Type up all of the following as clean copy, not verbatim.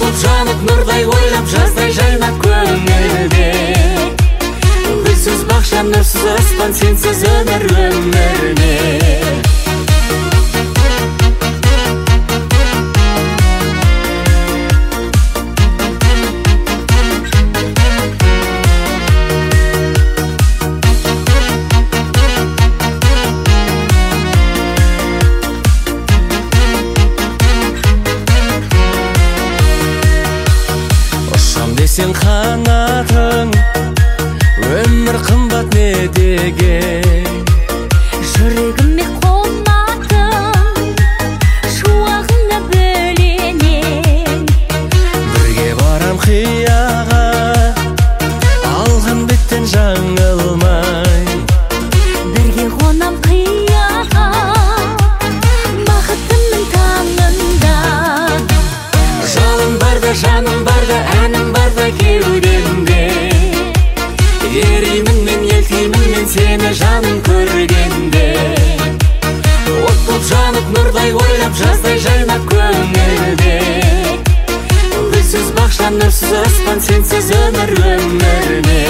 боп жанып нұрдай ойлап жаздай жайнап көңілде. Гүлсіз бақша нұрсыз аспан сенсіз өмір өмірме. Сен қанатың өмір қымбат не деген, жүрегіме қонатын шуағыңа бөленем. Бірге барам қияға алған беттен жаңылмай, бірге қонам қияға бақытымның таңында. Жалын барда жаным барда әнім барда кеудемде, еримін мен елтеймін мен сені жаным көргенде. От боп жанып нұрдай ойлап жаздай жайнап көңілде. Гүлсіз бақша нұрсыз аспан сенсіз өмір өмірме.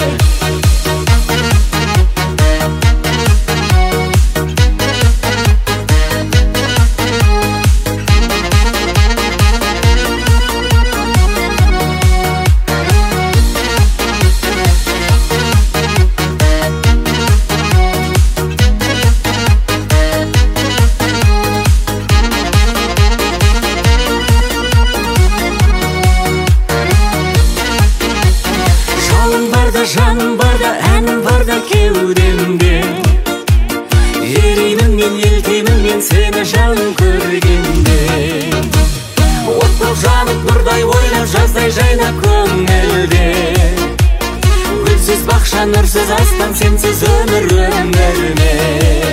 Жаным барда, әнім барда кеудемде, еримін мен елтеймін мен сені жаным көргенде. От боп жанып нұрдай ойлап жаздай жайнап көңілде. Гүлсіз бақша нұрсыз аспан сенсіз өмір өмірме.